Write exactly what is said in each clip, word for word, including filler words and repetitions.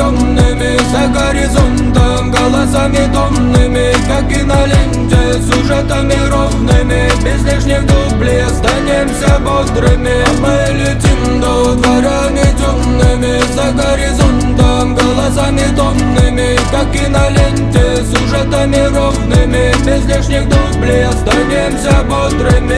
темными, за горизонтом голосами томными, как и на ленте, сюжетами ровными. Без лишних дублей останемся бодрыми. А мы летим до дворами темными, за горизонтом голосами томными, как и на ленте, сюжетами ровными. Без лишних дублей останемся бодрыми.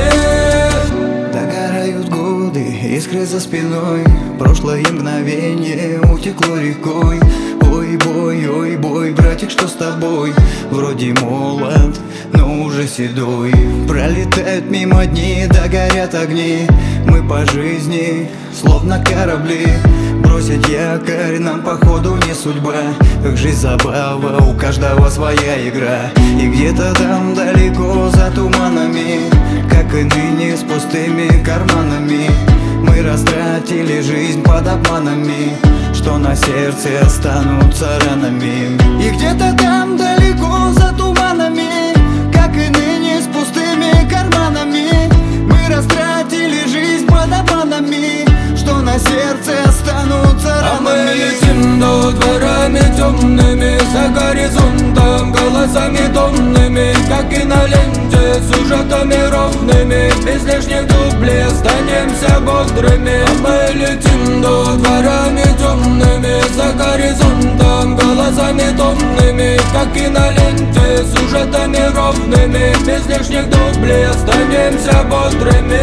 Догорают годы, искры за спиной, прошлое мгновение утекло рекой. Ой, бой, ой, бой, братик, что с тобой? Вроде молод, но уже седой. Пролетают мимо дни, да горят огни. Мы по жизни, словно корабли. Бросить якорь нам походу не судьба. Как жизнь забава, у каждого своя игра. И где-то там далеко за туманами, как и ныне с пустыми карманами, мы растратили жизнь под обманами, что на сердце останутся ранами. И где-то там далеко за туманами, как и ныне с пустыми карманами, мы растратили жизнь под обманами, что на сердце останутся ранами. А мы летим до дворами темными, за горизонтом голосами томными, как и на ленте, сюжетами ровными. Без лишних дублей останемся бодрыми. А мы летим до дворами темными, за горизонтом голосами томными, как и на ленте, сюжетами ровными. Без лишних дублей останемся бодрыми.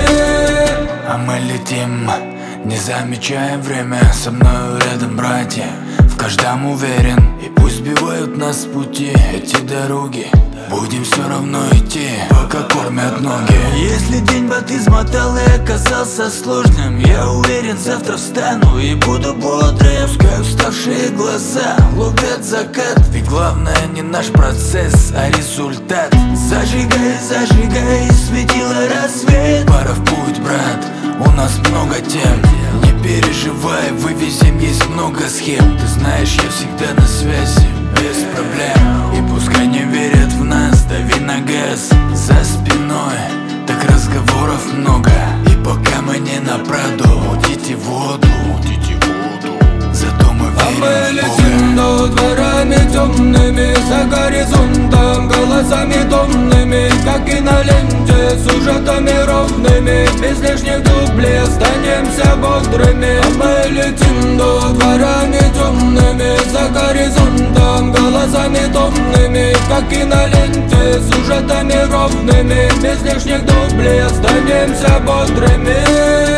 А мы летим, не замечая время, со мною рядом братья, в каждом уверен. И пусть сбивают нас с пути эти дороги, будем все равно идти, пока кормят ноги. Если день бат измотал и оказался сложным, я уверен, завтра встану и буду бодрым. Пускай уставшие глаза ловят закат, ведь главное не наш процесс, а результат. Зажигай, зажигай, светило рассвет. Пора в путь, брат, у нас много тем. Не переживай, вывезем, есть много схем. Ты знаешь, я всегда на связи, без проблем. И пускай не верят в нас, дави на газ. За спиной так разговоров много. И пока мы не на Праду, мутите воду, мутите воду. Зато мы верим. А мы в летим Бога. до дворами темными, за горизонтом голосами томными, как и на ленте, сюжетами ровными. Без лишних дублей останемся бодрыми. А мы летим до дворами темными, за горизонтом голосами томными, как и на ленте, сюжетами ровными. Без лишних дублей останемся бодрыми.